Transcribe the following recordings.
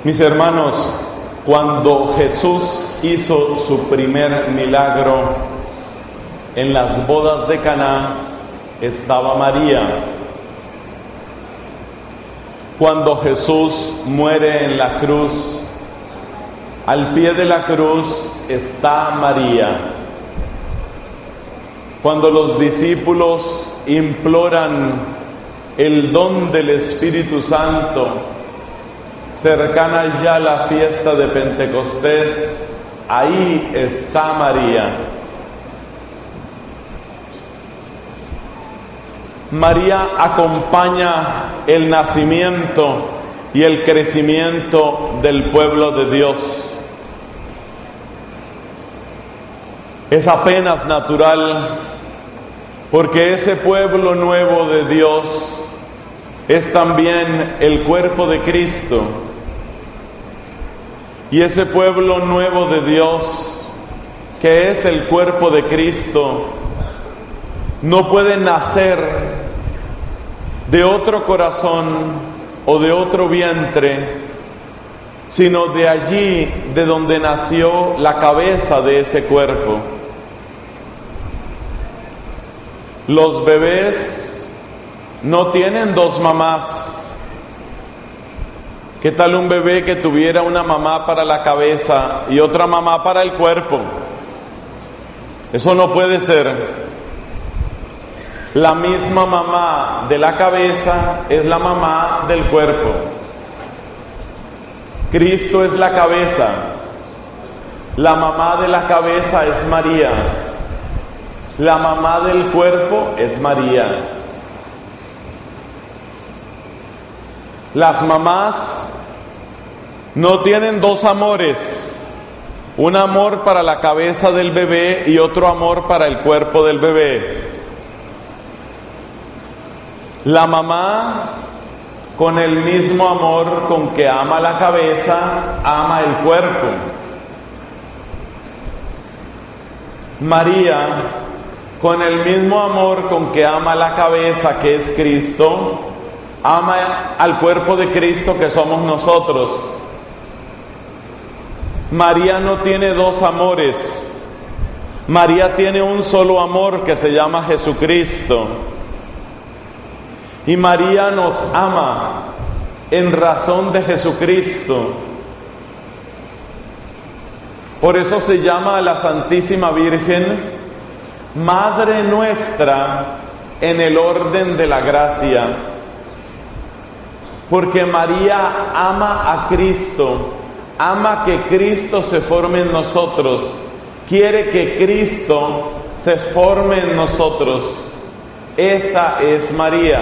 Mis hermanos, cuando Jesús hizo su primer milagro en las bodas de Caná, estaba María. Cuando Jesús muere en la cruz, al pie de la cruz está María. Cuando los discípulos imploran el don del Espíritu Santo, cercana ya la fiesta de Pentecostés, ahí está María. María acompaña el nacimiento y el crecimiento del pueblo de Dios. Es apenas natural, porque ese pueblo nuevo de Dios es también el cuerpo de Cristo. Y ese pueblo nuevo de Dios, que es el cuerpo de Cristo, no puede nacer de otro corazón o de otro vientre, sino de allí de donde nació la cabeza de ese cuerpo. Los bebés no tienen dos mamás. ¿Qué tal un bebé que tuviera una mamá para la cabeza y otra mamá para el cuerpo? Eso no puede ser. La misma mamá de la cabeza es la mamá del cuerpo. Cristo es la cabeza. La mamá de la cabeza es María. La mamá del cuerpo es María. Las mamás no tienen dos amores, un amor para la cabeza del bebé y otro amor para el cuerpo del bebé. La mamá, con el mismo amor con que ama la cabeza, ama el cuerpo. María, con el mismo amor con que ama la cabeza, que es Cristo, ama al cuerpo de Cristo, que somos nosotros. María no tiene dos amores. María tiene un solo amor que se llama Jesucristo. Y María nos ama en razón de Jesucristo. Por eso se llama a la Santísima Virgen Madre nuestra en el orden de la gracia. Porque María ama a Cristo, ama que Cristo se forme en nosotros, quiere que Cristo se forme en nosotros. Esa es María.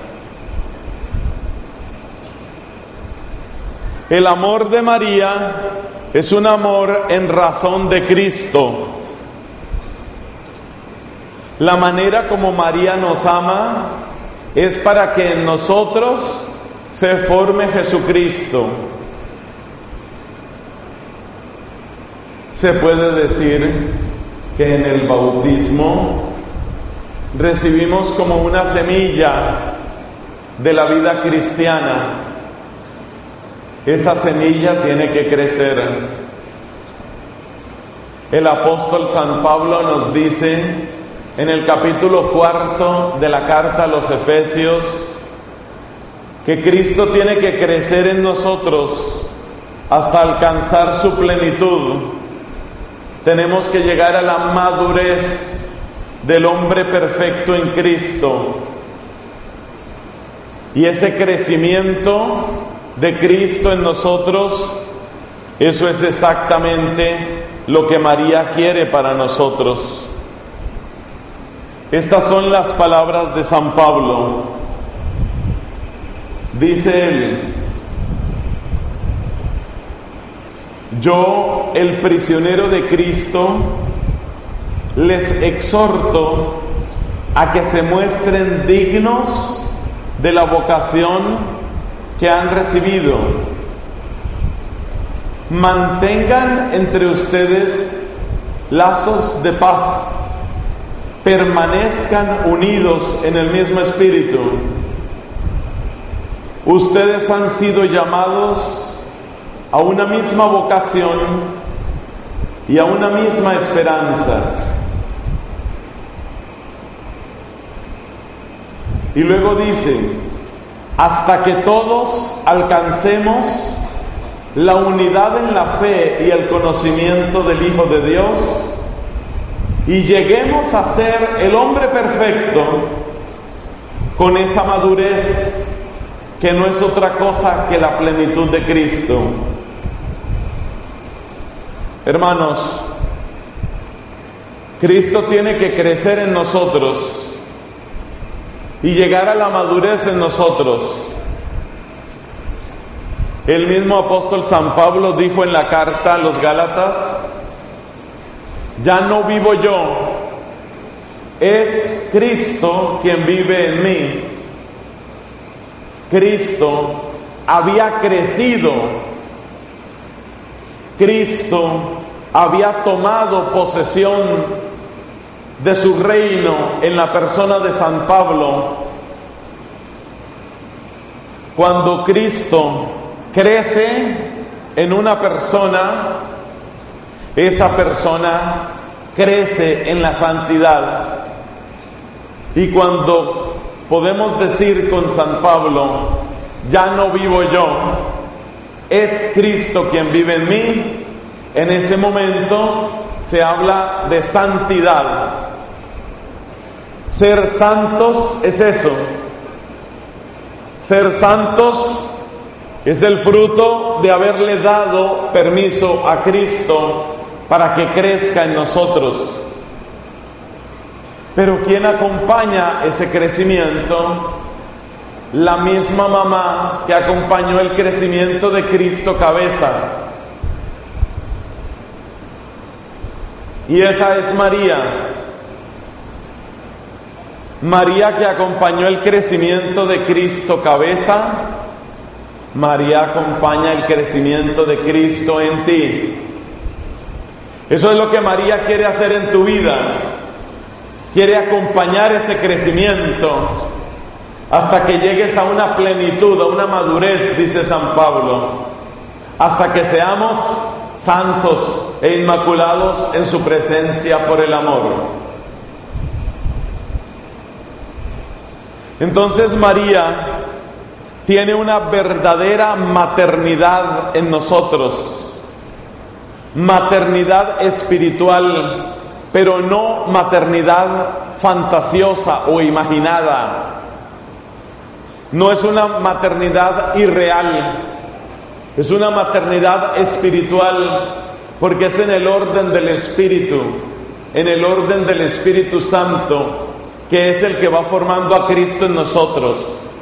El amor de María es un amor en razón de Cristo. La manera como María nos ama es para que en nosotros se forme Jesucristo. Se puede decir que en el bautismo recibimos como una semilla de la vida cristiana. Esa semilla tiene que crecer. El apóstol San Pablo nos dice en el capítulo 4 de la carta a los Efesios que Cristo tiene que crecer en nosotros hasta alcanzar su plenitud. Tenemos que llegar a la madurez del hombre perfecto en Cristo. Y ese crecimiento de Cristo en nosotros, eso es exactamente lo que María quiere para nosotros. Estas son las palabras de San Pablo. Dice él: yo, el prisionero de Cristo, les exhorto a que se muestren dignos de la vocación que han recibido. Mantengan entre ustedes lazos de paz, permanezcan unidos en el mismo espíritu. Ustedes han sido llamados a una misma vocación y a una misma esperanza. Y luego dice, hasta que todos alcancemos la unidad en la fe y el conocimiento del Hijo de Dios y lleguemos a ser el hombre perfecto con esa madurez que no es otra cosa que la plenitud de Cristo. Hermanos, Cristo tiene que crecer en nosotros y llegar a la madurez en nosotros. El mismo apóstol San Pablo dijo en la carta a los Gálatas, ya no vivo yo, es Cristo quien vive en mí. Cristo había crecido, Cristo había tomado posesión de su reino en la persona de San Pablo. Cuando Cristo crece en una persona, esa persona crece en la santidad. Y cuando podemos decir con San Pablo, ya no vivo yo, es Cristo quien vive en mí, en ese momento se habla de santidad. Ser santos es eso. Ser santos es el fruto de haberle dado permiso a Cristo para que crezca en nosotros. Pero ¿quién acompaña ese crecimiento? La misma mamá que acompañó el crecimiento de Cristo cabeza. Y esa es María. María que acompañó el crecimiento de Cristo cabeza, María acompaña el crecimiento de Cristo en ti. Eso es lo que María quiere hacer en tu vida. Quiere acompañar ese crecimiento hasta que llegues a una plenitud, a una madurez, dice San Pablo, hasta que seamos santos e inmaculados en su presencia por el amor. Entonces María tiene una verdadera maternidad en nosotros, maternidad espiritual, pero no maternidad fantasiosa o imaginada. No es una maternidad irreal, es una maternidad espiritual, porque es en el orden del Espíritu, en el orden del Espíritu Santo, que es el que va formando a Cristo en nosotros.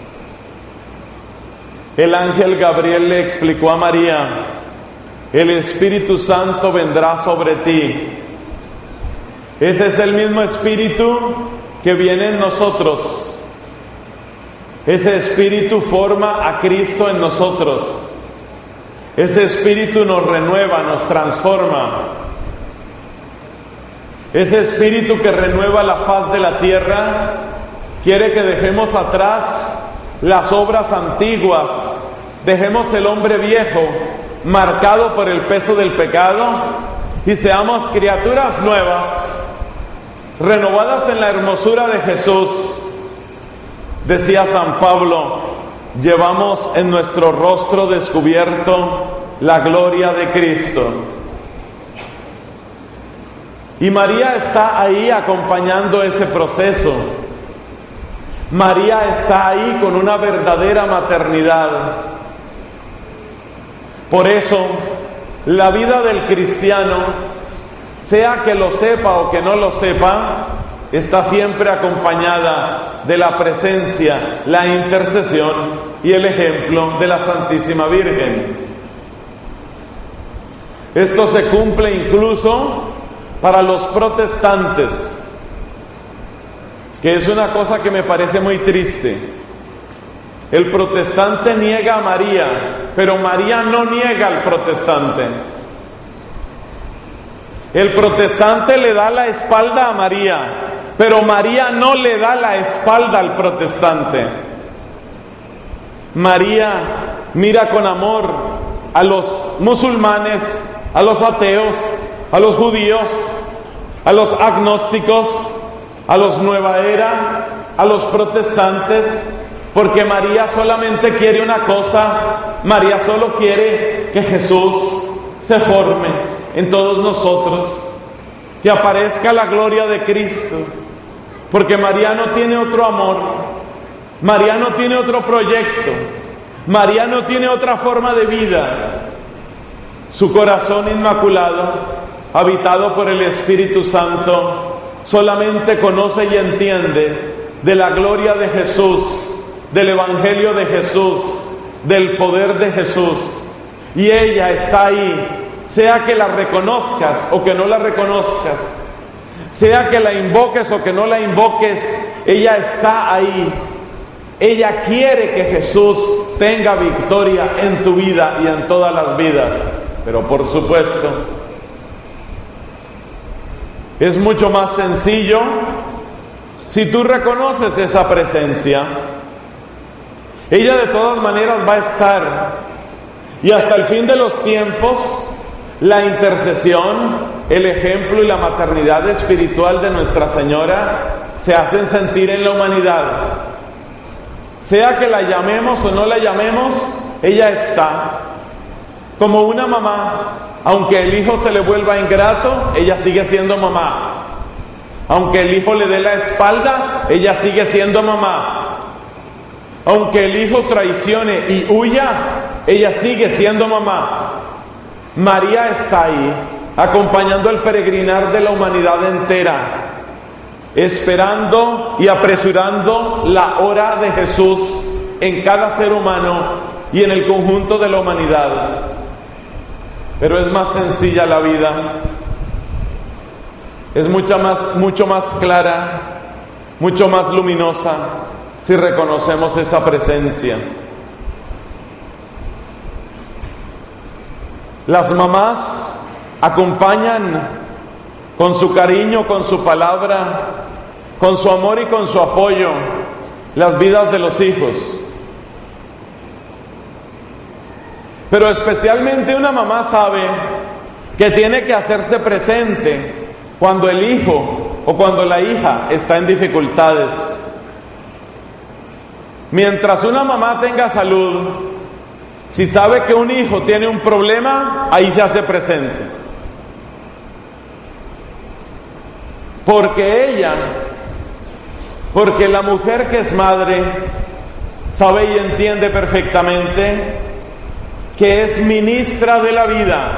El ángel Gabriel le explicó a María, el Espíritu Santo vendrá sobre ti. Ese es el mismo Espíritu que viene en nosotros. Ese Espíritu forma a Cristo en nosotros. Ese Espíritu nos renueva, nos transforma. Ese Espíritu que renueva la faz de la tierra quiere que dejemos atrás las obras antiguas, dejemos el hombre viejo marcado por el peso del pecado y seamos criaturas nuevas, renovadas en la hermosura de Jesús. Decía San Pablo, llevamos en nuestro rostro descubierto la gloria de Cristo. Y María está ahí acompañando ese proceso. María está ahí con una verdadera maternidad. Por eso, la vida del cristiano, sea que lo sepa o que no lo sepa, está siempre acompañada de la presencia, la intercesión y el ejemplo de la Santísima Virgen. Esto se cumple incluso para los protestantes, que es una cosa que me parece muy triste. El protestante niega a María, pero María no niega al protestante. El protestante le da la espalda a María, pero María no le da la espalda al protestante. María mira con amor a los musulmanes, a los ateos, a los judíos, a los agnósticos, a los nueva era, a los protestantes, porque María solamente quiere una cosa: María solo quiere que Jesús se forme en todos nosotros, que aparezca la gloria de Cristo, porque María no tiene otro amor, María no tiene otro proyecto, María no tiene otra forma de vida. Su corazón inmaculado, habitado por el Espíritu Santo, solamente conoce y entiende de la gloria de Jesús, del Evangelio de Jesús, del poder de Jesús. Y ella está ahí, sea que la reconozcas o que no la reconozcas, sea que la invoques o que no la invoques, ella está ahí. Ella quiere que Jesús tenga victoria en tu vida y en todas las vidas. Pero por supuesto, es mucho más sencillo si tú reconoces esa presencia. Ella de todas maneras va a estar, y hasta el fin de los tiempos, la intercesión, el ejemplo y la maternidad espiritual de Nuestra Señora se hacen sentir en la humanidad. Sea que la llamemos o no la llamemos, ella está. Como una mamá, aunque el hijo se le vuelva ingrato, ella sigue siendo mamá. Aunque el hijo le dé la espalda, ella sigue siendo mamá. Aunque el hijo traicione y huya, ella sigue siendo mamá. María está ahí, acompañando el peregrinar de la humanidad entera, esperando y apresurando la hora de Jesús en cada ser humano y en el conjunto de la humanidad. Pero es más sencilla la vida, es mucho más clara, mucho más luminosa, si reconocemos esa presencia. Las mamás acompañan con su cariño, con su palabra, con su amor y con su apoyo las vidas de los hijos. Pero especialmente una mamá sabe que tiene que hacerse presente cuando el hijo o cuando la hija está en dificultades. Mientras una mamá tenga salud, si sabe que un hijo tiene un problema, ahí se hace presente. Porque la mujer que es madre, sabe y entiende perfectamente que es ministra de la vida.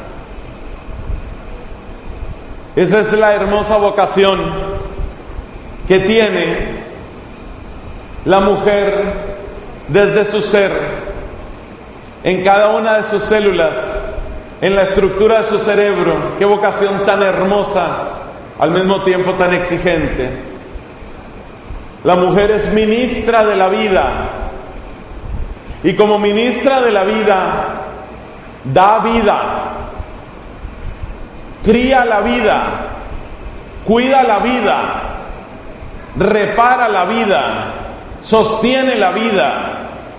Esa es la hermosa vocación que tiene la mujer desde su ser, en cada una de sus células, en la estructura de su cerebro. Qué vocación tan hermosa, al mismo tiempo tan exigente. La mujer es ministra de la vida, y como ministra de la vida, da vida, cría la vida, cuida la vida, repara la vida, sostiene la vida.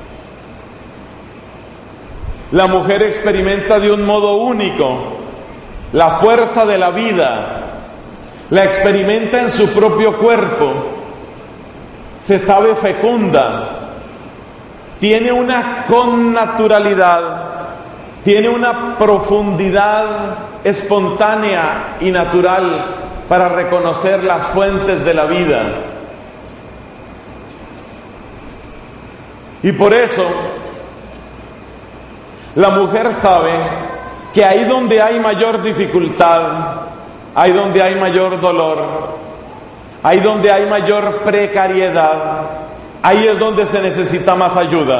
La mujer experimenta de un modo único la fuerza de la vida, la experimenta en su propio cuerpo, se sabe fecunda, tiene una connaturalidad, tiene una profundidad espontánea y natural para reconocer las fuentes de la vida. Y por eso la mujer sabe que ahí donde hay mayor dificultad, ahí donde hay mayor dolor, ahí donde hay mayor precariedad, ahí es donde se necesita más ayuda.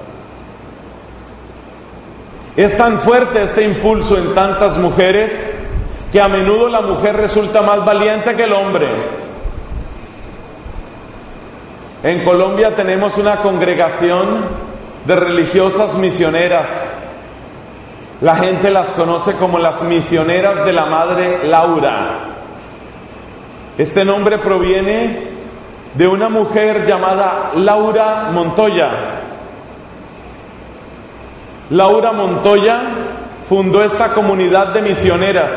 Es tan fuerte este impulso en tantas mujeres que a menudo la mujer resulta más valiente que el hombre. En Colombia tenemos una congregación de religiosas misioneras. La gente las conoce como las misioneras de la Madre Laura. Este nombre proviene de una mujer llamada Laura Montoya. Laura Montoya fundó esta comunidad de misioneras.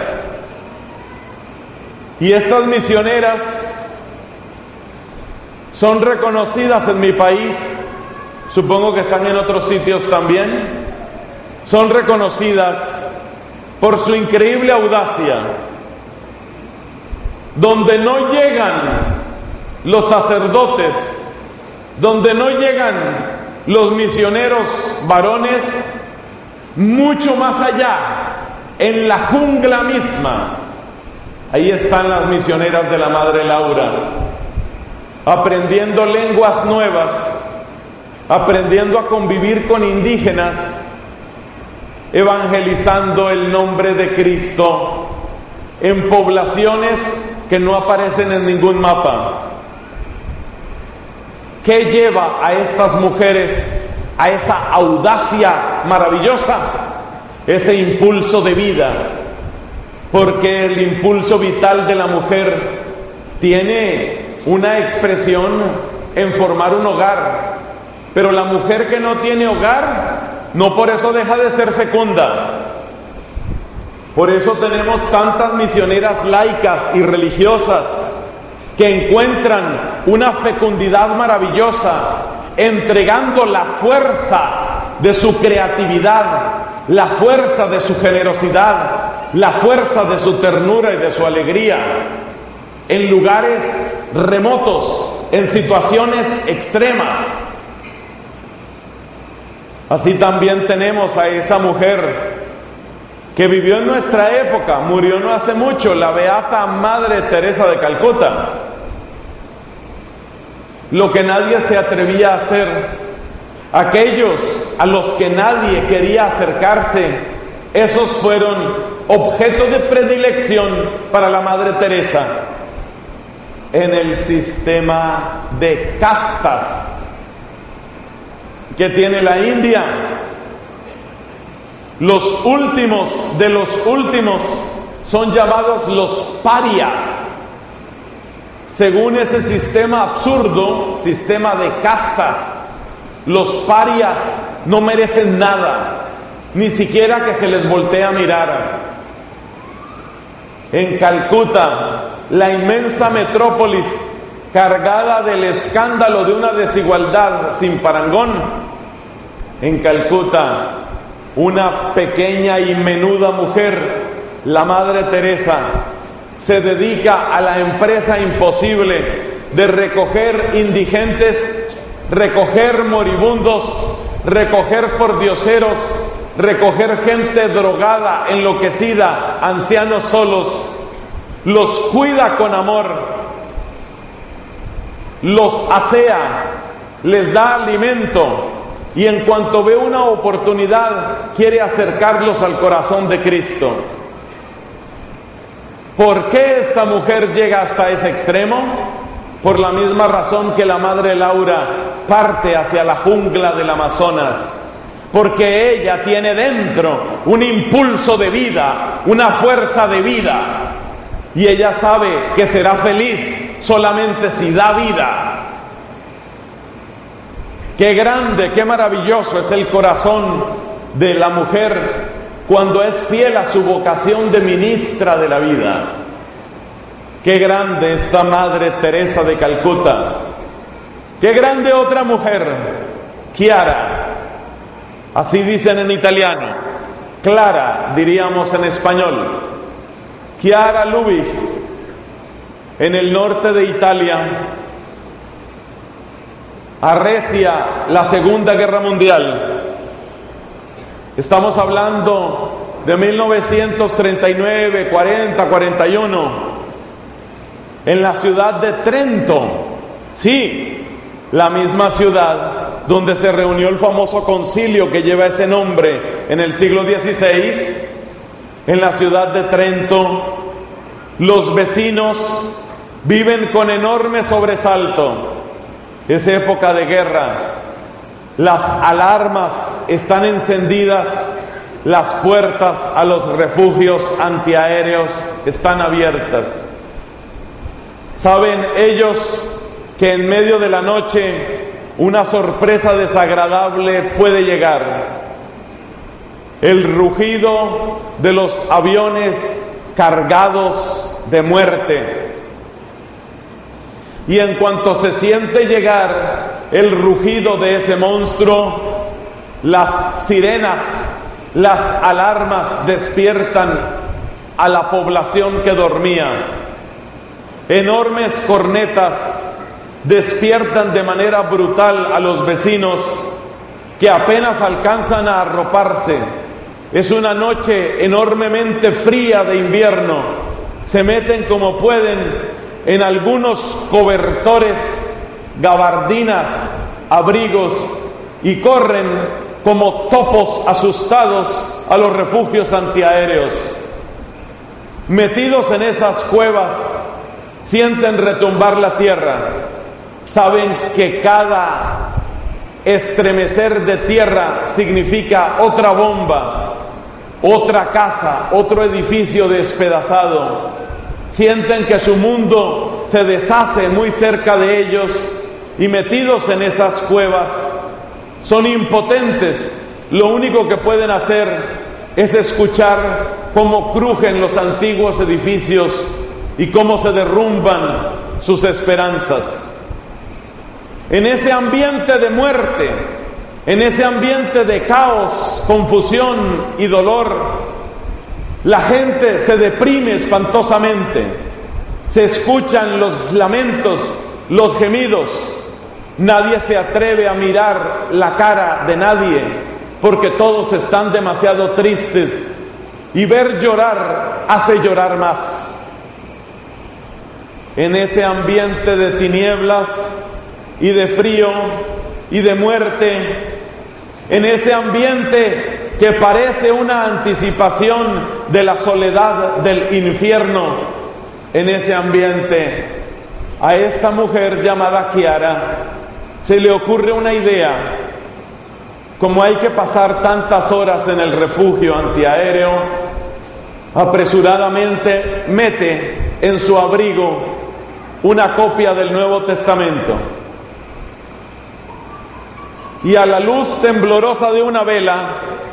Y estas misioneras son reconocidas en mi país, supongo que están en otros sitios también, son reconocidas por su increíble audacia. Donde no llegan los sacerdotes, donde no llegan los misioneros varones, mucho más allá, en la jungla misma, ahí están las misioneras de la Madre Laura, aprendiendo lenguas nuevas, aprendiendo a convivir con indígenas, evangelizando el nombre de Cristo en poblaciones que no aparecen en ningún mapa. ¿Qué lleva a estas mujeres a esa audacia maravillosa? Ese impulso de vida, porque el impulso vital de la mujer tiene una expresión en formar un hogar, pero la mujer que no tiene hogar, no por eso deja de ser fecunda. Por eso tenemos tantas misioneras laicas y religiosas que encuentran una fecundidad maravillosa, entregando la fuerza de su creatividad, la fuerza de su generosidad, la fuerza de su ternura y de su alegría, en lugares remotos, en situaciones extremas. Así también tenemos a esa mujer que vivió en nuestra época, murió no hace mucho, la beata Madre Teresa de Calcuta. Lo que nadie se atrevía a hacer, aquellos a los que nadie quería acercarse, esos fueron objeto de predilección para la Madre Teresa. En el sistema de castas que tiene la India, los últimos de los últimos son llamados los parias. Según ese sistema absurdo, sistema de castas, los parias no merecen nada, ni siquiera que se les voltee a mirar. En Calcuta, la inmensa metrópolis cargada del escándalo de una desigualdad sin parangón, en Calcuta, una pequeña y menuda mujer, la Madre Teresa, se dedica a la empresa imposible de recoger indigentes, recoger moribundos, recoger pordioseros, recoger gente drogada, enloquecida, ancianos solos. Los cuida con amor, los asea, les da alimento, y en cuanto ve una oportunidad, quiere acercarlos al corazón de Cristo. ¿Por qué esta mujer llega hasta ese extremo? Por la misma razón que la Madre Laura parte hacia la jungla del Amazonas, porque ella tiene dentro un impulso de vida, una fuerza de vida, y ella sabe que será feliz solamente si da vida. Qué grande, qué maravilloso es el corazón de la mujer cuando es fiel a su vocación de ministra de la vida. Qué grande esta Madre Teresa de Calcuta. Qué grande otra mujer, Chiara. Así dicen en italiano. Clara, diríamos en español. Chiara Lubich, en el norte de Italia, arrecia la Segunda Guerra Mundial. Estamos hablando de 1939, 40, 41, en la ciudad de Trento. Sí, la misma ciudad donde se reunió el famoso concilio que lleva ese nombre en el siglo XVI. En la ciudad de Trento, los vecinos viven con enorme sobresalto. Es época de guerra, las alarmas están encendidas, las puertas a los refugios antiaéreos están abiertas. Saben ellos que en medio de la noche una sorpresa desagradable puede llegar. el rugido de los aviones cargados de muerte. Y en cuanto se siente llegar el rugido de ese monstruo, las sirenas, las alarmas despiertan a la población que dormía. Enormes cornetas despiertan de manera brutal a los vecinos que apenas alcanzan a arroparse. Es una noche enormemente fría de invierno. Se meten como pueden en algunos cobertores, gabardinas, abrigos, y corren como topos asustados a los refugios antiaéreos. Metidos en esas cuevas, sienten retumbar la tierra. Saben que cada estremecer de tierra significa otra bomba, otra casa, otro edificio despedazado. Sienten que su mundo se deshace muy cerca de ellos, y metidos en esas cuevas son impotentes. Lo único que pueden hacer es escuchar cómo crujen los antiguos edificios y cómo se derrumban sus esperanzas. En ese ambiente de muerte, en ese ambiente de caos, confusión y dolor, la gente se deprime espantosamente. Se escuchan los lamentos, los gemidos. Nadie se atreve a mirar la cara de nadie, porque todos están demasiado tristes, y ver llorar hace llorar más. En ese ambiente de tinieblas y de frío y de muerte, en ese ambiente que parece una anticipación de la soledad del infierno, en ese ambiente, a esta mujer llamada Kiara se le ocurre una idea. Como hay que pasar tantas horas en el refugio antiaéreo, apresuradamente mete en su abrigo una copia del Nuevo Testamento, y a la luz temblorosa de una vela,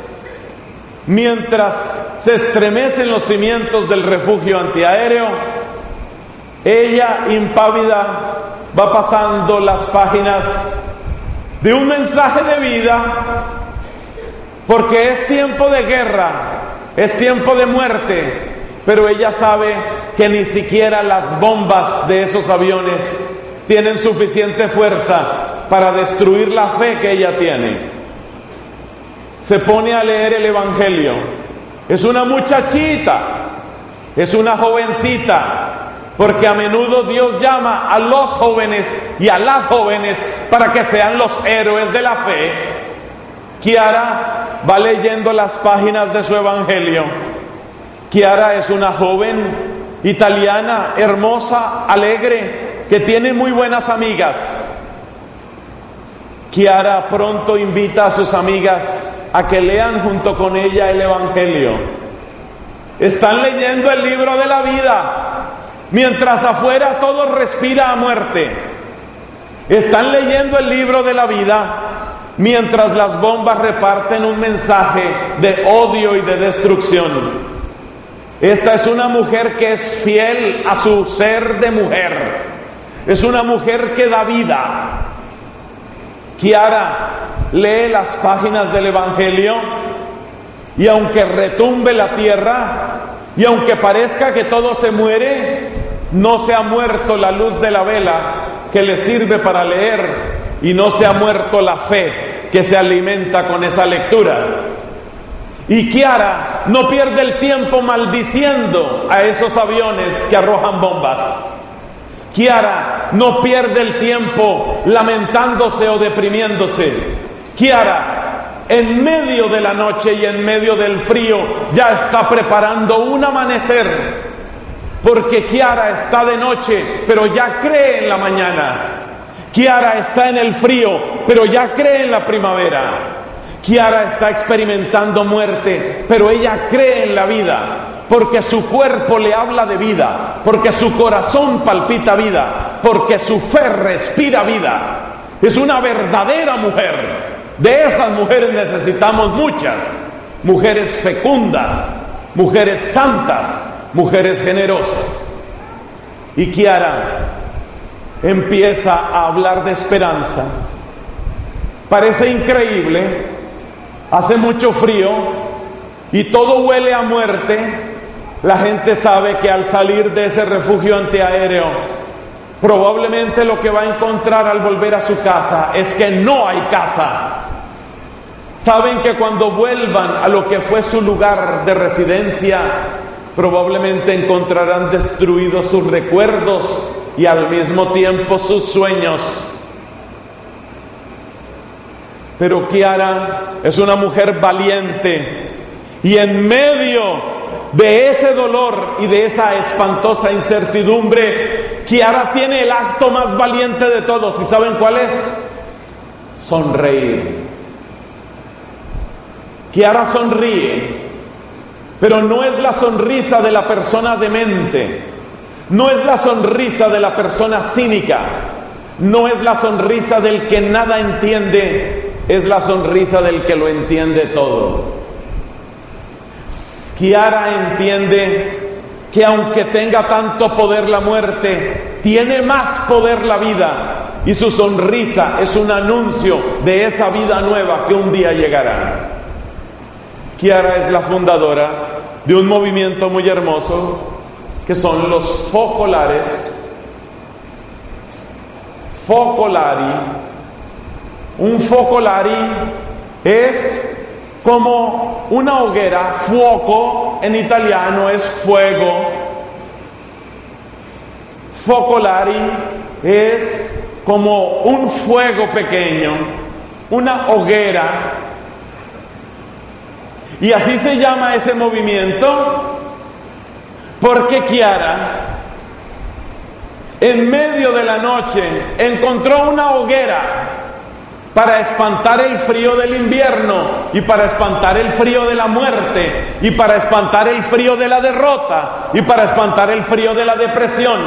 mientras se estremecen los cimientos del refugio antiaéreo, ella, impávida, va pasando las páginas de un mensaje de vida, porque es tiempo de guerra, es tiempo de muerte, pero ella sabe que ni siquiera las bombas de esos aviones tienen suficiente fuerza para destruir la fe que ella tiene. Se pone a leer el Evangelio. Es una muchachita, es una jovencita, porque a menudo Dios llama a los jóvenes y a las jóvenes para que sean los héroes de la fe. Kiara va leyendo las páginas de su Evangelio. Kiara es una joven italiana, hermosa, alegre, que tiene muy buenas amigas. Kiara pronto invita a sus amigas a que lean junto con ella el Evangelio. Están leyendo el libro de la vida, mientras afuera todo respira a muerte. Están leyendo el libro de la vida, mientras las bombas reparten un mensaje de odio y de destrucción. Esta es una mujer que es fiel a su ser de mujer. Es una mujer que da vida. Kiara lee las páginas del Evangelio, y aunque retumbe la tierra y aunque parezca que todo se muere, no se ha muerto la luz de la vela que le sirve para leer, y no se ha muerto la fe que se alimenta con esa lectura. Y Kiara no pierde el tiempo maldiciendo a esos aviones que arrojan bombas. Kiara no pierde el tiempo lamentándose o deprimiéndose. Kiara, en medio de la noche y en medio del frío, ya está preparando un amanecer, porque Kiara está de noche, pero ya cree en la mañana. Kiara está en el frío, pero ya cree en la primavera. Kiara está experimentando muerte, pero ella cree en la vida, porque su cuerpo le habla de vida, porque su corazón palpita vida, porque su fe respira vida. Es una verdadera mujer. De esas mujeres necesitamos muchas. mujeres fecundas, mujeres santas, mujeres generosas. Y Kiara empieza a hablar de esperanza. Parece increíble, hace mucho frío y todo huele a muerte. La gente sabe que al salir de ese refugio antiaéreo, probablemente lo que va a encontrar al volver a su casa es que no hay casa. Saben que cuando vuelvan a lo que fue su lugar de residencia, probablemente encontrarán destruidos sus recuerdos y al mismo tiempo sus sueños. Pero Kiara es una mujer valiente y en medio de ese dolor y de esa espantosa incertidumbre, Kiara tiene el acto más valiente de todos. ¿Y saben cuál es? Sonreír. Kiara sonríe, pero no es la sonrisa de la persona demente, no es la sonrisa de la persona cínica, no es la sonrisa del que nada entiende, es la sonrisa del que lo entiende todo. Kiara entiende que aunque tenga tanto poder la muerte, tiene más poder la vida, y su sonrisa es un anuncio de esa vida nueva que un día llegará. Kiara es la fundadora de un movimiento muy hermoso que son los focolares. Focolari. Un focolari es como una hoguera. Fuoco en italiano es fuego. Focolari es como un fuego pequeño, una hoguera. Y así se llama ese movimiento porque Kiara, en medio de la noche, encontró una hoguera para espantar el frío del invierno y para espantar el frío de la muerte y para espantar el frío de la derrota y para espantar el frío de la depresión.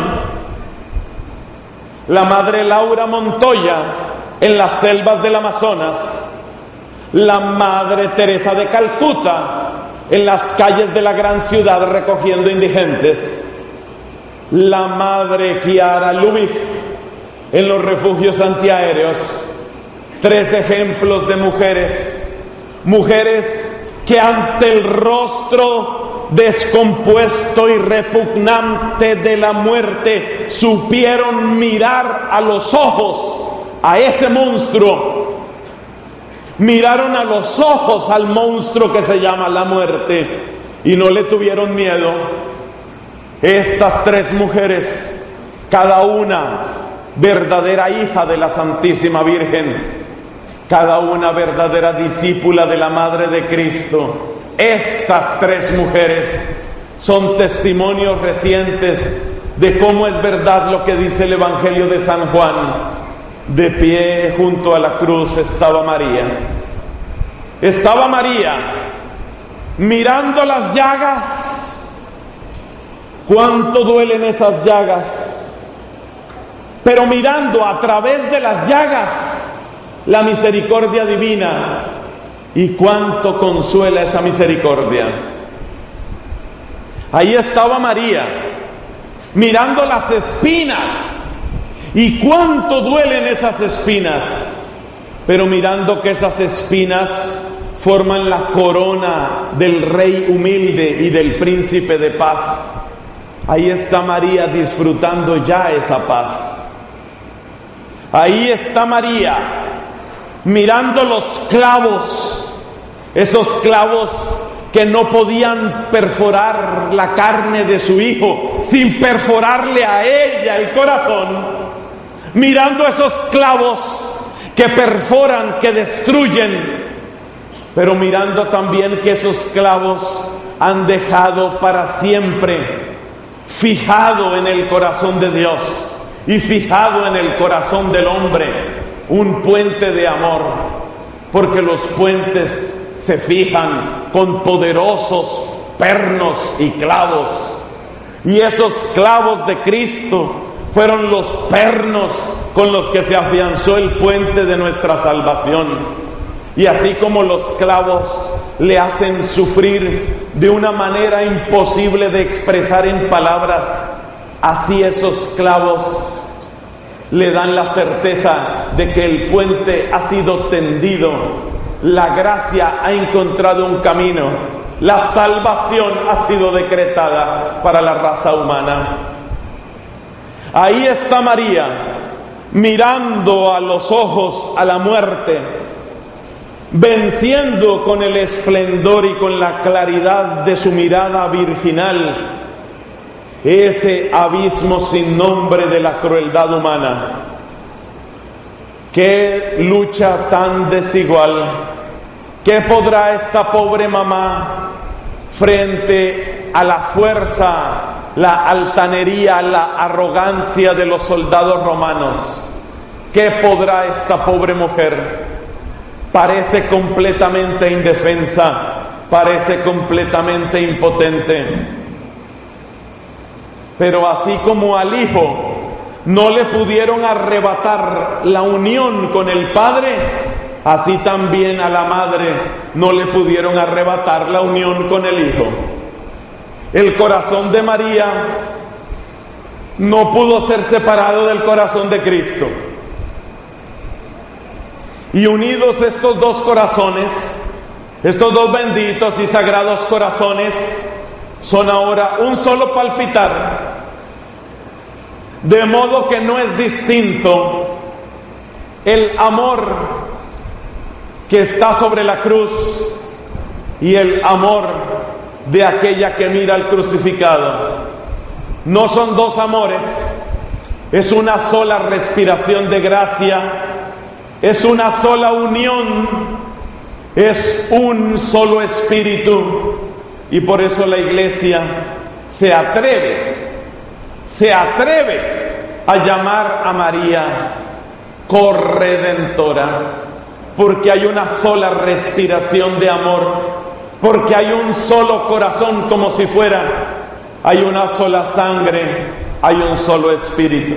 La madre Laura Montoya en las selvas del Amazonas, la madre Teresa de Calcuta en las calles de la gran ciudad recogiendo indigentes, la madre Kiara Lubich en los refugios antiaéreos. 3 ejemplos de mujeres que ante el rostro descompuesto y repugnante de la muerte supieron mirar a los ojos a ese monstruo. Miraron a los ojos al monstruo que se llama la muerte y no le tuvieron miedo. Estas 3 mujeres, cada una verdadera hija de la Santísima Virgen, cada una verdadera discípula de la Madre de Cristo, estas 3 mujeres son testimonios recientes de cómo es verdad lo que dice el Evangelio de San Juan. De pie junto a la cruz estaba María. Estaba María mirando las llagas. Cuánto duelen esas llagas. Pero mirando a través de las llagas la misericordia divina. Y cuánto consuela esa misericordia. Ahí estaba María mirando las espinas. Y cuánto duelen esas espinas, pero mirando que esas espinas forman la corona del rey humilde y del príncipe de paz. Ahí está María disfrutando ya esa paz. Ahí está María mirando los clavos, esos clavos que no podían perforar la carne de su hijo sin perforarle a ella el corazón. Mirando esos clavos que perforan, que destruyen, pero mirando también que esos clavos han dejado para siempre fijado en el corazón de Dios y fijado en el corazón del hombre un puente de amor, porque los puentes se fijan con poderosos pernos y clavos, y esos clavos de Cristo fueron los pernos con los que se afianzó el puente de nuestra salvación. Y así como los clavos le hacen sufrir de una manera imposible de expresar en palabras, así esos clavos le dan la certeza de que el puente ha sido tendido, la gracia ha encontrado un camino, la salvación ha sido decretada para la raza humana. Ahí está María, mirando a los ojos a la muerte, venciendo con el esplendor y con la claridad de su mirada virginal ese abismo sin nombre de la crueldad humana. Qué lucha tan desigual. ¿Qué podrá esta pobre mamá frente a la fuerza, la altanería, la arrogancia de los soldados romanos? ¿Qué podrá esta pobre mujer? Parece completamente indefensa, parece completamente impotente. Pero así como al Hijo no le pudieron arrebatar la unión con el Padre, así también a la Madre no le pudieron arrebatar la unión con el Hijo. El corazón de María no pudo ser separado del corazón de Cristo. Y unidos estos dos corazones, estos dos benditos y sagrados corazones, son ahora un solo palpitar, de modo que no es distinto el amor que está sobre la cruz y el amor de aquella que mira al crucificado. No son dos amores, es una sola respiración de gracia, es una sola unión, es un solo espíritu. Y por eso la Iglesia se atreve a llamar a María corredentora, porque hay una sola respiración de amor, porque hay un solo corazón, como si fuera, hay una sola sangre, hay un solo espíritu.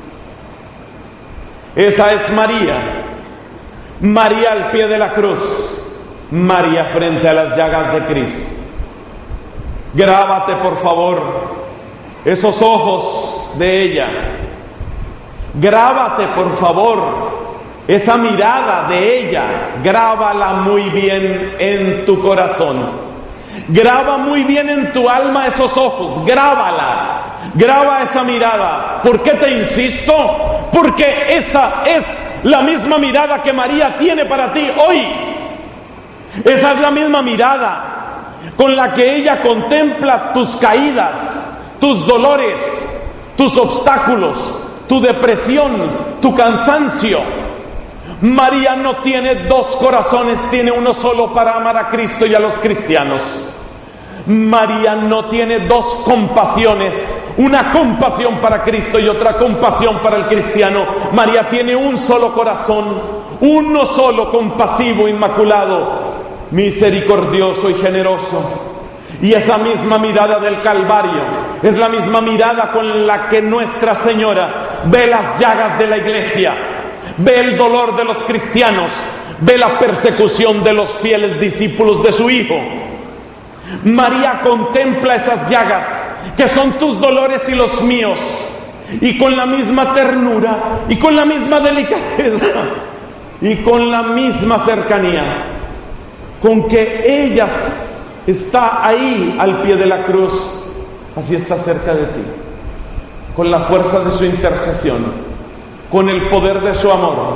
Esa es María, María al pie de la cruz, María frente a las llagas de Cristo. Grábate, por favor, esos ojos de ella. Grábate, por favor, esa mirada de ella. Grábala muy bien en tu corazón. Graba muy bien en tu alma esos ojos. Grábala. Graba esa mirada. ¿Por qué te insisto? Porque esa es la misma mirada que María tiene para ti hoy. Esa es la misma mirada con la que ella contempla tus caídas, tus dolores, tus obstáculos, tu depresión, tu cansancio. María no tiene dos corazones, tiene uno solo para amar a Cristo y a los cristianos. María no tiene dos compasiones, una compasión para Cristo y otra compasión para el cristiano. María tiene un solo corazón, uno solo, compasivo, inmaculado, misericordioso y generoso. Y esa misma mirada del Calvario es la misma mirada con la que Nuestra Señora ve las llagas de la Iglesia, ve el dolor de los cristianos, ve la persecución de los fieles discípulos de su Hijo. María contempla esas llagas que son tus dolores y los míos, y con la misma ternura y con la misma delicadeza y con la misma cercanía con que ella está ahí al pie de la cruz, así está cerca de ti, con la fuerza de su intercesión, con el poder de su amor.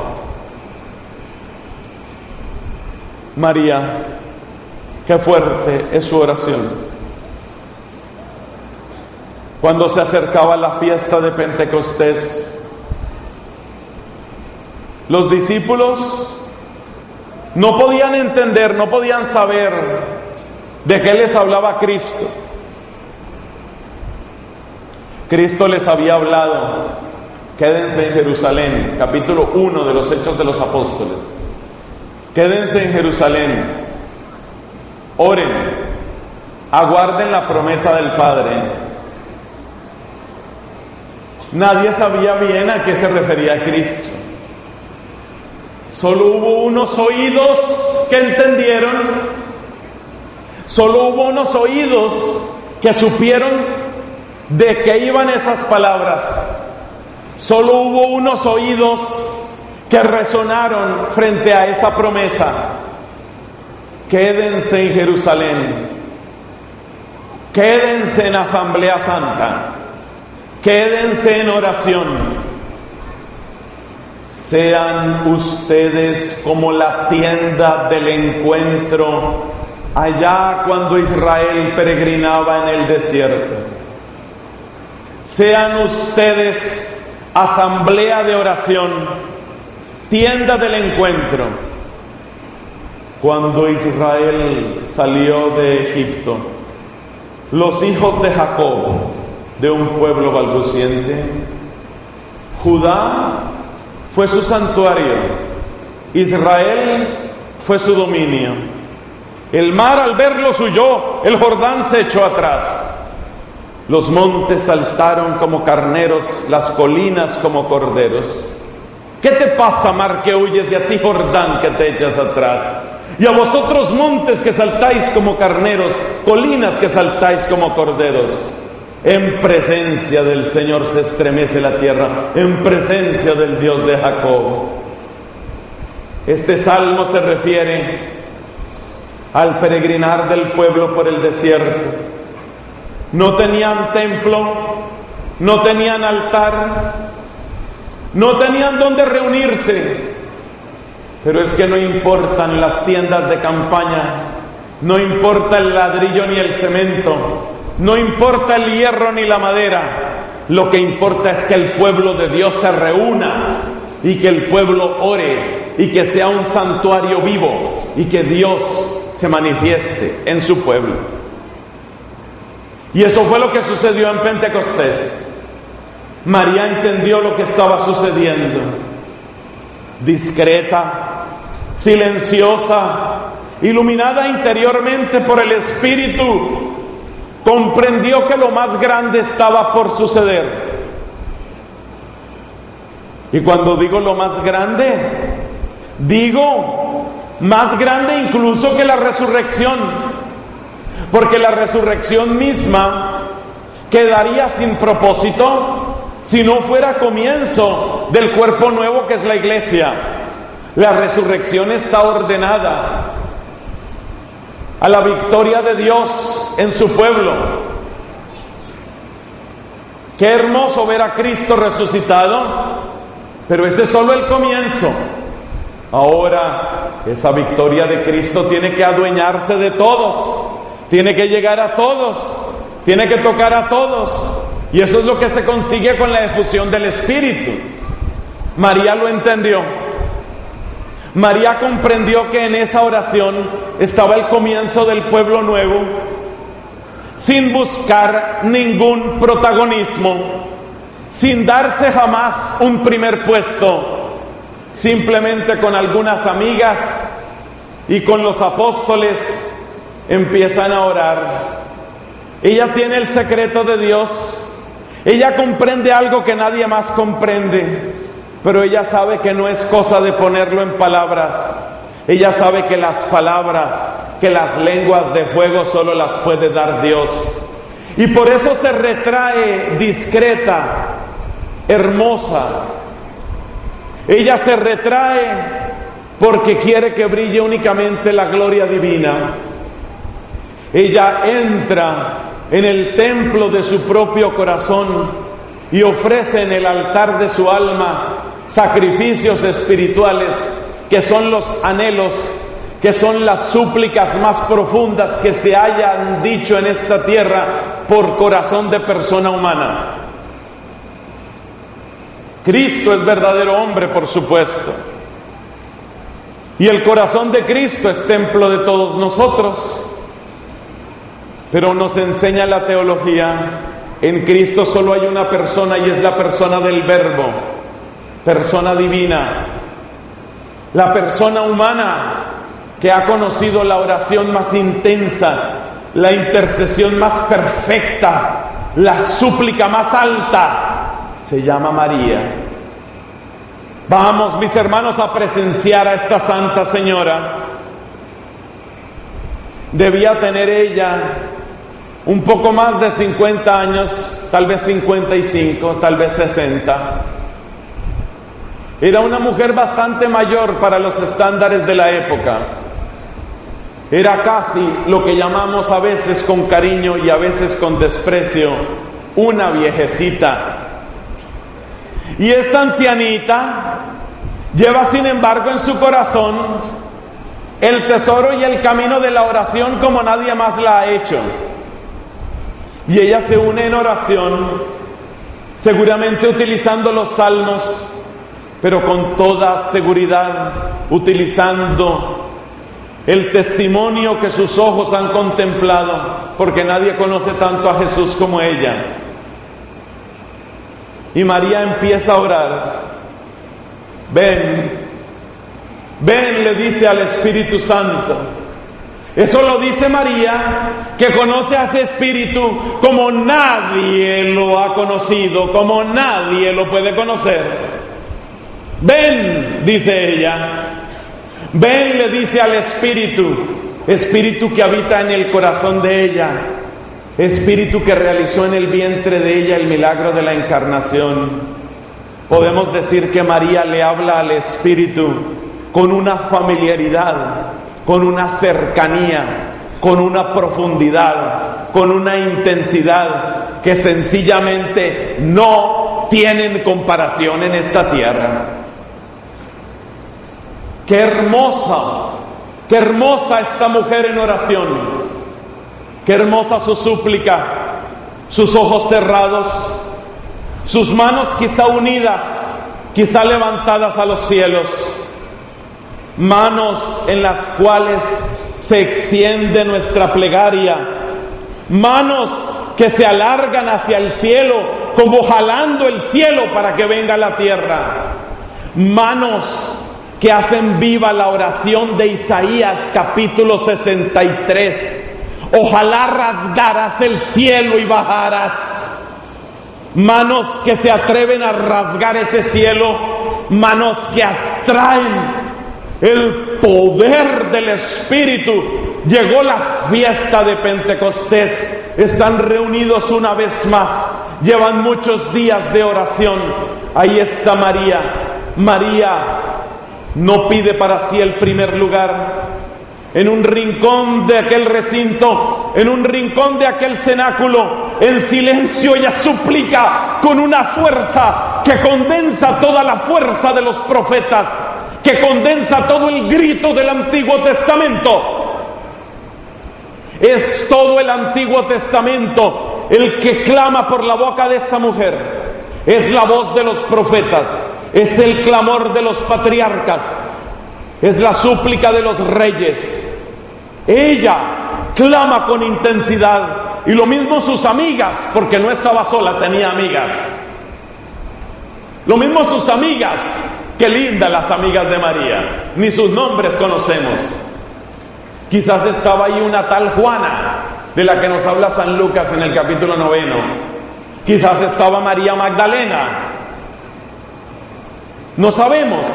María, qué fuerte es su oración. Cuando se acercaba la fiesta de Pentecostés, los discípulos no podían entender, no podían saber de qué les hablaba Cristo. Cristo les había hablado: quédense en Jerusalén, capítulo 1 de los Hechos de los Apóstoles. Quédense en Jerusalén, oren, aguarden la promesa del Padre. Nadie sabía bien a qué se refería Cristo. Solo hubo unos oídos que entendieron, solo hubo unos oídos que supieron de qué iban esas palabras. Solo hubo unos oídos que resonaron frente a esa promesa. Quédense en Jerusalén, quédense en Asamblea Santa, quédense en oración. Sean ustedes como la tienda del encuentro allá cuando Israel peregrinaba en el desierto. Sean ustedes asamblea de oración, tienda del encuentro. Cuando Israel salió de Egipto, los hijos de Jacob, de un pueblo balbuciente, Judá fue su santuario, Israel fue su dominio. El mar al verlos huyó, el Jordán se echó atrás. Los montes saltaron como carneros, las colinas como corderos. ¿Qué te pasa, mar, que huyes, y a ti, Jordán, que te echas atrás? Y a vosotros, montes, que saltáis como carneros, colinas que saltáis como corderos. En presencia del Señor se estremece la tierra, en presencia del Dios de Jacob. Este salmo se refiere al peregrinar del pueblo por el desierto. No tenían templo, no tenían altar, no tenían dónde reunirse. Pero es que no importan las tiendas de campaña, no importa el ladrillo ni el cemento, no importa el hierro ni la madera. Lo que importa es que el pueblo de Dios se reúna y que el pueblo ore y que sea un santuario vivo y que Dios se manifieste en su pueblo. Y eso fue lo que sucedió en Pentecostés. María entendió lo que estaba sucediendo. Discreta, silenciosa, iluminada interiormente por el Espíritu, comprendió que lo más grande estaba por suceder. Y cuando digo lo más grande, digo más grande incluso que la resurrección, porque la resurrección misma quedaría sin propósito si no fuera comienzo del cuerpo nuevo que es la iglesia. La resurrección está ordenada a la victoria de Dios en su pueblo. Qué hermoso ver a Cristo resucitado, pero ese es solo el comienzo. Ahora, esa victoria de Cristo tiene que adueñarse de todos, tiene que llegar a todos, tiene que tocar a todos. Y eso es lo que se consigue con la efusión del Espíritu. María lo entendió. María comprendió que en esa oración estaba el comienzo del pueblo nuevo, sin buscar ningún protagonismo, sin darse jamás un primer puesto, simplemente con algunas amigas y con los apóstoles empiezan a orar. Ella tiene el secreto de Dios. Ella comprende algo que nadie más comprende, pero ella sabe que no es cosa de ponerlo en palabras. Ella sabe que las palabras, que las lenguas de fuego solo las puede dar Dios. Y por eso se retrae discreta, hermosa. Ella se retrae porque quiere que brille únicamente la gloria divina. Ella entra en el templo de su propio corazón y ofrece en el altar de su alma sacrificios espirituales que son los anhelos, que son las súplicas más profundas que se hayan dicho en esta tierra por corazón de persona humana. Cristo es verdadero hombre, por supuesto, y el corazón de Cristo es templo de todos nosotros. Pero nos enseña la teología, en Cristo solo hay una persona y es la persona del Verbo, persona divina, la persona humana que ha conocido la oración más intensa, la intercesión más perfecta, la súplica más alta, se llama María. Vamos, mis hermanos, a presenciar a esta Santa Señora. Debía tener ella un poco más de 50 años, tal vez 55, tal vez 60. Era una mujer bastante mayor para los estándares de la época. Era casi lo que llamamos a veces con cariño y a veces con desprecio, una viejecita. Y esta ancianita lleva, sin embargo, en su corazón el tesoro y el camino de la oración como nadie más la ha hecho. Y ella se une en oración, seguramente utilizando los salmos, pero con toda seguridad utilizando el testimonio que sus ojos han contemplado, porque nadie conoce tanto a Jesús como ella. Y María empieza a orar. Ven, ven, le dice al Espíritu Santo. Eso lo dice María, que conoce a ese Espíritu como nadie lo ha conocido, como nadie lo puede conocer. Ven, dice ella. Ven, le dice al Espíritu, Espíritu que habita en el corazón de ella, Espíritu que realizó en el vientre de ella el milagro de la encarnación. Podemos decir que María le habla al Espíritu con una familiaridad, con una cercanía, con una profundidad, con una intensidad que sencillamente no tienen comparación en esta tierra. Qué hermosa esta mujer en oración, qué hermosa su súplica, sus ojos cerrados, sus manos quizá unidas, quizá levantadas a los cielos, manos en las cuales se extiende nuestra plegaria, manos que se alargan hacia el cielo, como jalando el cielo para que venga la tierra, manos que hacen viva la oración de Isaías capítulo 63. Ojalá rasgaras el cielo y bajaras. Manos que se atreven a rasgar ese cielo, manos que atraen el poder del Espíritu. Llegó la fiesta de Pentecostés, están reunidos una vez más, llevan muchos días de oración. Ahí está María. María no pide para sí el primer lugar. En un rincón de aquel recinto, en un rincón de aquel cenáculo, en silencio ella suplica con una fuerza que condensa toda la fuerza de los profetas, que condensa todo el grito del Antiguo Testamento. Es todo el Antiguo Testamento el que clama por la boca de esta mujer. Es la voz de los profetas, es el clamor de los patriarcas, es la súplica de los reyes. Ella clama con intensidad, y lo mismo sus amigas, porque no estaba sola, tenía amigas. Lo mismo sus amigas. Qué lindas las amigas de María, ni sus nombres conocemos. Quizás estaba ahí una tal Juana, de la que nos habla San Lucas en el capítulo 9. Quizás estaba María Magdalena. No sabemos.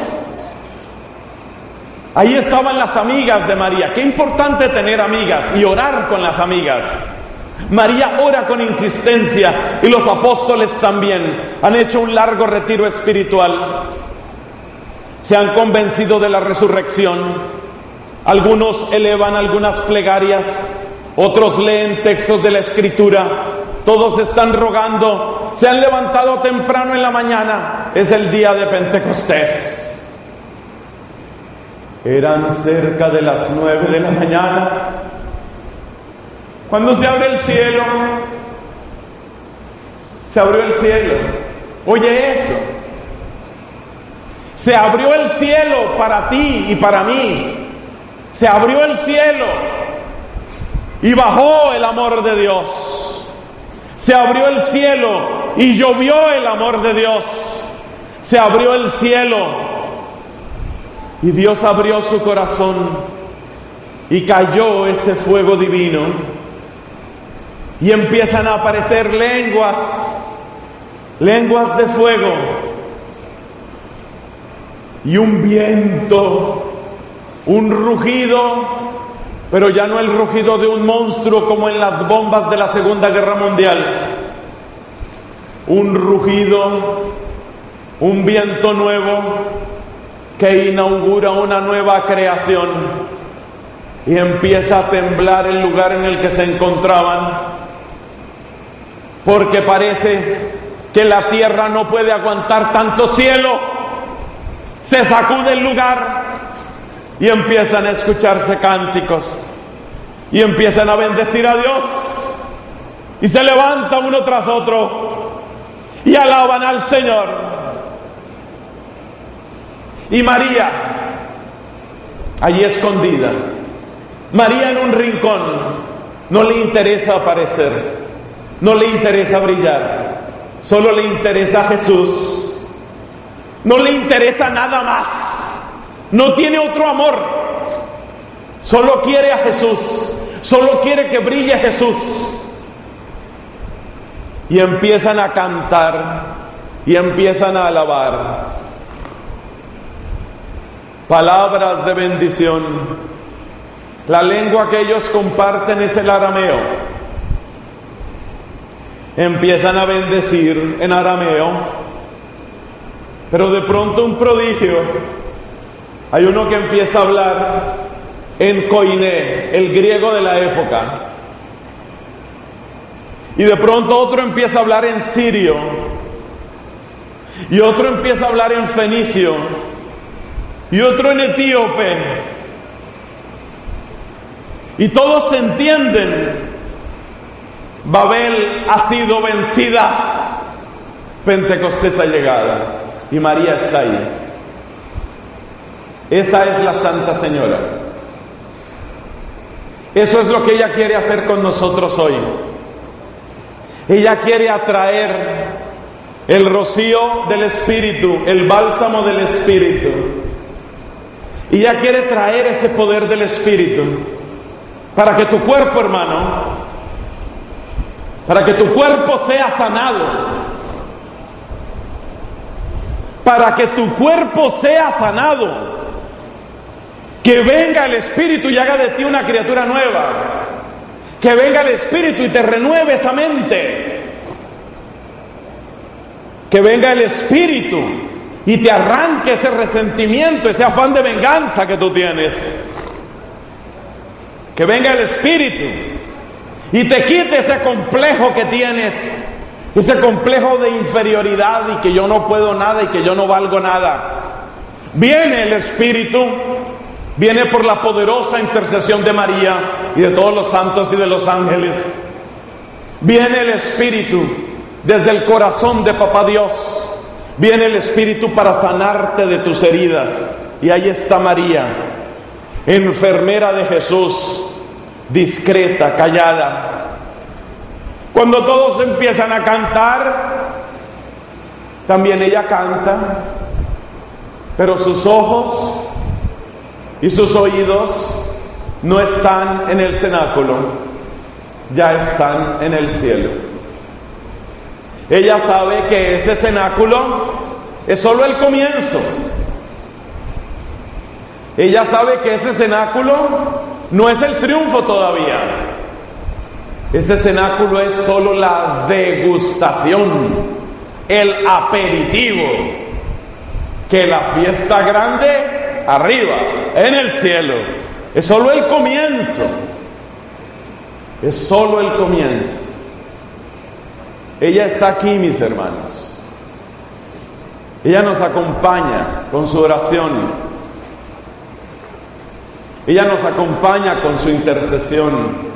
Ahí estaban las amigas de María. Qué importante tener amigas y orar con las amigas. María ora con insistencia, y los apóstoles también han hecho un largo retiro espiritual. Se han convencido de la resurrección. Algunos elevan algunas plegarias, otros leen textos de la Escritura. Todos están rogando. Se han levantado temprano en la mañana. Es el día de Pentecostés. Eran cerca de las 9 de la mañana cuando se abre el cielo. Se abrió el cielo. Oye eso. Se abrió el cielo para ti y para mí. Se abrió el cielo y bajó el amor de Dios. Se abrió el cielo y llovió el amor de Dios. Se abrió el cielo y Dios abrió su corazón y cayó ese fuego divino, y empiezan a aparecer lenguas de fuego. y un viento, un rugido, pero ya no el rugido de un monstruo como en las bombas de la Segunda Guerra Mundial. Un rugido, un viento nuevo que inaugura una nueva creación y empieza a temblar el lugar en el que se encontraban, porque parece que la tierra no puede aguantar tanto cielo. Se sacude el lugar y empiezan a escucharse cánticos y empiezan a bendecir a Dios, y se levanta uno tras otro y alaban al Señor. Y María, allí escondida, María en un rincón, no le interesa aparecer, no le interesa brillar, solo le interesa Jesús, no le interesa nada más, no tiene otro amor, solo quiere a Jesús, solo quiere que brille Jesús. Y empiezan a cantar y empiezan a alabar. Palabras de bendición. La lengua que ellos comparten es el arameo. Empiezan a bendecir en arameo, pero de pronto un prodigio. Hay uno que empieza a hablar en koiné, el griego de la época. Y de pronto otro empieza a hablar en sirio. Y otro empieza a hablar en fenicio. Y otro en etíope. Y todos se entienden. Babel ha sido vencida. Pentecostés ha llegado. Y María está ahí. Esa es la Santa Señora. Eso es lo que ella quiere hacer con nosotros hoy. Ella quiere atraer el rocío del Espíritu, el bálsamo del Espíritu. Y ella quiere traer ese poder del Espíritu para que tu cuerpo, hermano, para que tu cuerpo sea sanado, para que tu cuerpo sea sanado, que venga el Espíritu y haga de ti una criatura nueva. Que venga el Espíritu y te renueve esa mente. Que venga el Espíritu y te arranque ese resentimiento, ese afán de venganza que tú tienes. Que venga el Espíritu y te quite ese complejo que tienes, ese complejo de inferioridad y que yo no puedo nada y que yo no valgo nada. Viene el Espíritu. Viene por la poderosa intercesión de María y de todos los santos y de los ángeles. Viene el Espíritu desde el corazón de Papá Dios. Viene el Espíritu para sanarte de tus heridas. Y ahí está María, enfermera de Jesús, discreta, callada. Cuando todos empiezan a cantar, también ella canta, pero sus ojos y sus oídos no están en el cenáculo, ya están en el cielo. Ella sabe que ese cenáculo es solo el comienzo. Ella sabe que ese cenáculo no es el triunfo todavía. Ese cenáculo es solo la degustación, el aperitivo, que la fiesta grande arriba, en el cielo, es solo el comienzo. Es solo el comienzo. Ella está aquí, mis hermanos. Ella nos acompaña con su oración. Ella nos acompaña con su intercesión.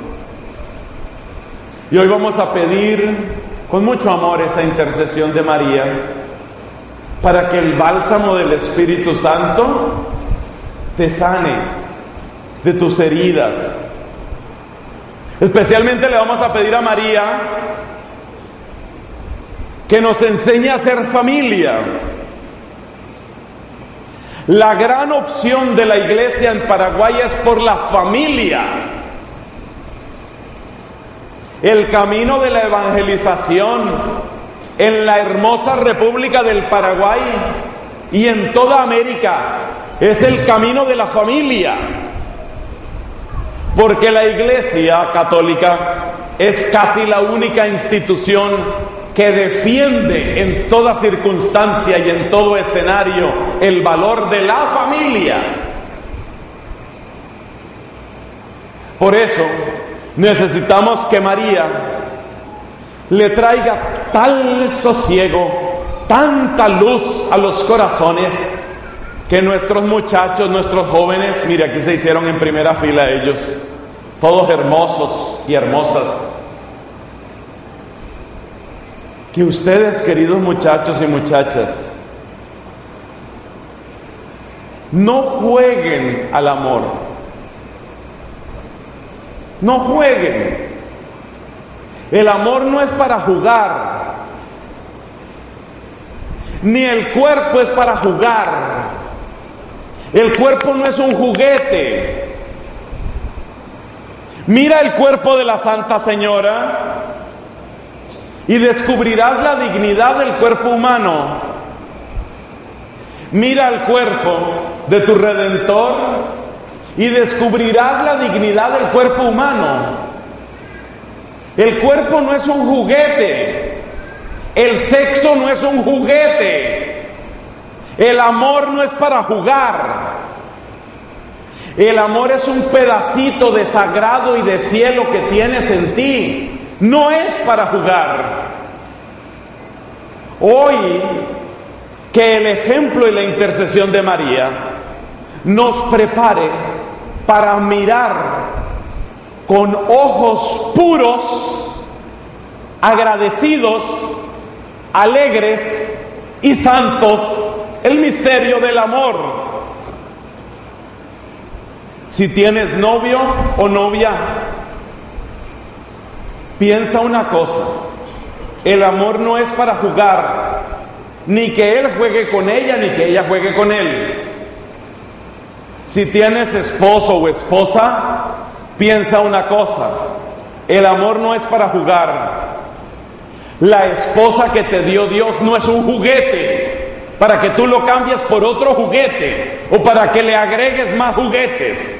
Y hoy vamos a pedir con mucho amor esa intercesión de María para que el bálsamo del Espíritu Santo te sane de tus heridas. Especialmente le vamos a pedir a María que nos enseñe a ser familia. La gran opción de la iglesia en Paraguay es por la familia. El camino de la evangelización en la hermosa República del Paraguay y en toda América es el camino de la familia, porque la Iglesia Católica es casi la única institución que defiende en toda circunstancia y en todo escenario el valor de la familia. Por eso necesitamos que María le traiga tal sosiego, tanta luz a los corazones, que nuestros muchachos, nuestros jóvenes, mire, aquí se hicieron en primera fila ellos, todos hermosos y hermosas, que ustedes, queridos muchachos y muchachas, no jueguen al amor, no jueguen. El amor no es para jugar, ni el cuerpo es para jugar. El cuerpo no es un juguete. Mira el cuerpo de la Santa Señora y descubrirás la dignidad del cuerpo humano. Mira el cuerpo de tu Redentor y descubrirás la dignidad del cuerpo humano. El cuerpo no es un juguete. El sexo no es un juguete. El amor no es para jugar. El amor es un pedacito de sagrado y de cielo que tienes en ti. No es para jugar. Hoy, que el ejemplo y la intercesión de María nos prepare para mirar con ojos puros, agradecidos, alegres y santos el misterio del amor. Si tienes novio o novia, piensa una cosa: el amor no es para jugar, ni que él juegue con ella, ni que ella juegue con él. Si tienes esposo o esposa, piensa una cosa: el amor no es para jugar. La esposa que te dio Dios no es un juguete para que tú lo cambies por otro juguete o para que le agregues más juguetes.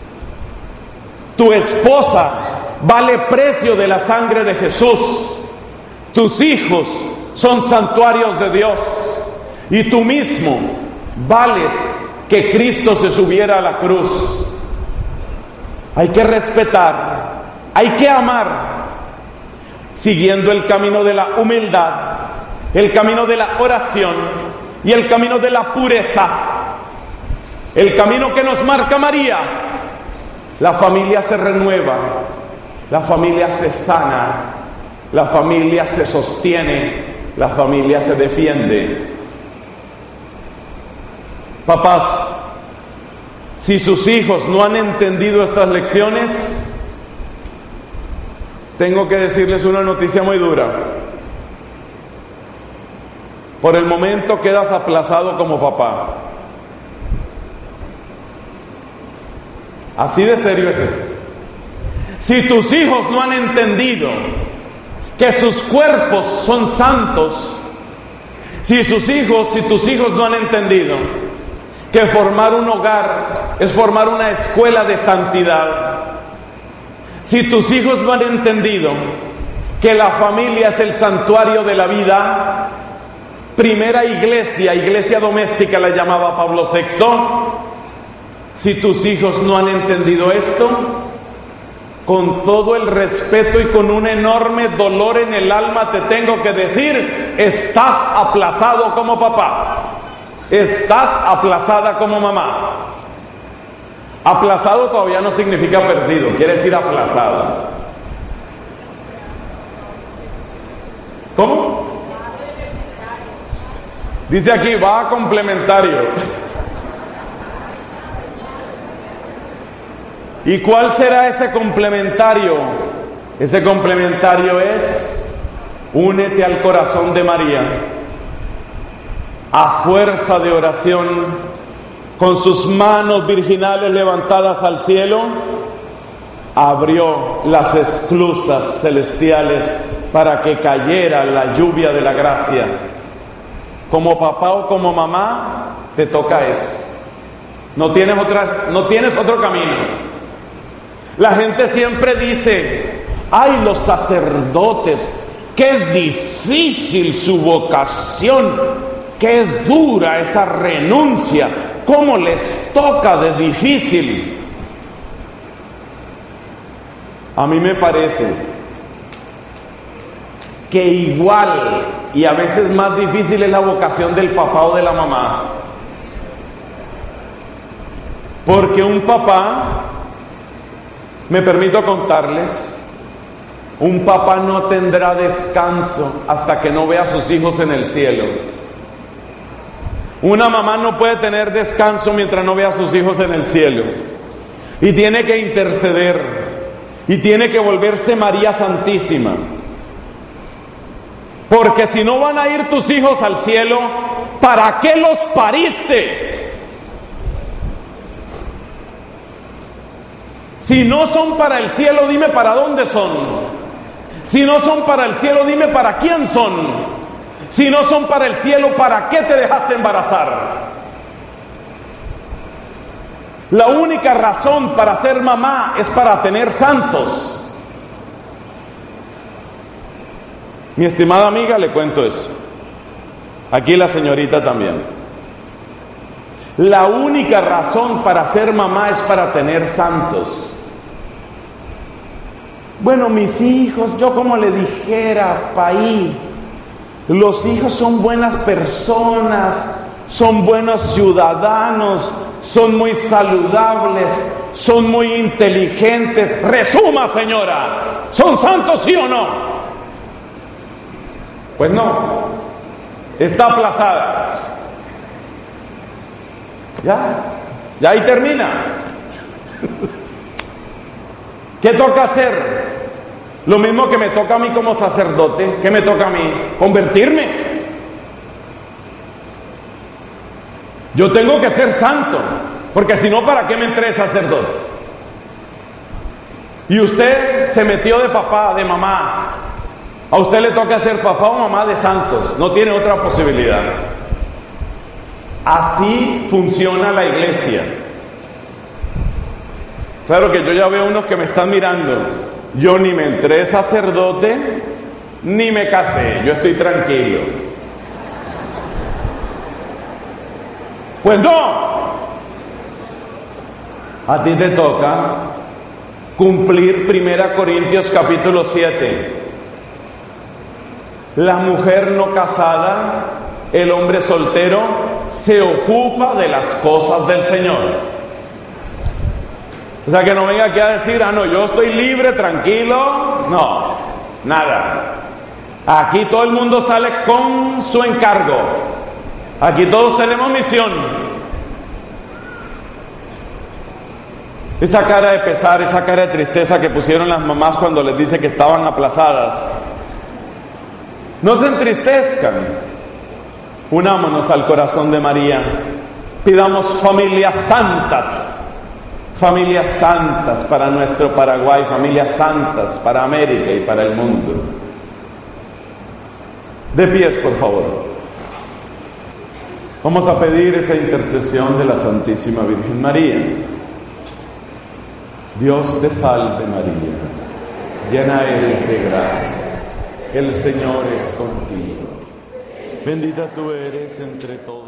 Tu esposa vale precio de la sangre de Jesús. Tus hijos son santuarios de Dios. Y tú mismo vales que Cristo se subiera a la cruz. Hay que respetar, hay que amar, siguiendo el camino de la humildad, el camino de la oración y el camino de la pureza, el camino que nos marca María. La familia se renueva, la familia se sana, la familia se sostiene, la familia se defiende. Papás, si sus hijos no han entendido estas lecciones, tengo que decirles una noticia muy dura. Por el momento quedas aplazado como papá. Así de serio es esto. Si tus hijos no han entendido que sus cuerpos son santos, si tus hijos no han entendido que formar un hogar es formar una escuela de santidad, si tus hijos no han entendido que la familia es el santuario de la vida, primera iglesia doméstica la llamaba Pablo VI, si tus hijos no han entendido esto, con todo el respeto y con un enorme dolor en el alma te tengo que decir: estás aplazado como papá, estás aplazada como mamá. Aplazado todavía no significa perdido, quiere decir aplazado. ¿Cómo? Dice aquí, va a complementario. ¿Y cuál será ese complementario? Ese complementario es: únete al corazón de María. A fuerza de oración, con sus manos virginales levantadas al cielo, abrió las esclusas celestiales para que cayera la lluvia de la gracia. como papá o como mamá, te toca eso. No tienes otro camino. La gente siempre dice: ay, los sacerdotes, qué difícil su vocación, qué dura esa renuncia, cómo les toca de difícil. A mí me parece que igual y a veces más difícil es la vocación del papá o de la mamá. Porque un papá, me permito contarles, un papá no tendrá descanso hasta que no vea a sus hijos en el cielo. Una mamá no puede tener descanso mientras no vea a sus hijos en el cielo. Y tiene que interceder. Y tiene que volverse María Santísima. Porque si no van a ir tus hijos al cielo, ¿para qué los pariste? Si no son para el cielo, dime para dónde son. Si no son para el cielo, dime para quién son. Si no son para el cielo, ¿para qué te dejaste embarazar? La única razón para ser mamá es para tener santos. Mi estimada amiga, le cuento eso. Aquí la señorita también. La única razón para ser mamá es para tener santos. Bueno, mis hijos, yo como le dijera, paí, los hijos son buenas personas, son buenos ciudadanos, son muy saludables, son muy inteligentes. Resuma, señora, ¿son santos sí o no? Pues no, está aplazada. Ya ahí termina. ¿Qué toca hacer? Lo mismo que me toca a mí como sacerdote. ¿Qué me toca a mí? Convertirme. Yo tengo que ser santo, porque si no, ¿para qué me entré sacerdote? Y usted se metió de papá, de mamá. A usted le toca ser papá o mamá de santos. No tiene otra posibilidad. Así funciona la iglesia. Claro que yo ya veo unos que me están mirando. Yo ni me entré sacerdote, ni me casé. Yo estoy tranquilo. Pues no. A ti te toca cumplir 1 Corintios capítulo 7. La mujer no casada, el hombre soltero, se ocupa de las cosas del Señor. O sea, que no venga aquí a decir, no, yo estoy libre, tranquilo. No, nada. Aquí todo el mundo sale con su encargo. Aquí todos tenemos misión. Esa cara de pesar, esa cara de tristeza que pusieron las mamás cuando les dice que estaban aplazadas. No se entristezcan. Unámonos al corazón de María. Pidamos familias santas para nuestro Paraguay, familias santas para América y para el mundo. De pies, por favor. Vamos a pedir esa intercesión de la Santísima Virgen María. Dios te salve María, llena eres de gracia, el Señor es contigo. Bendita tú eres entre todos.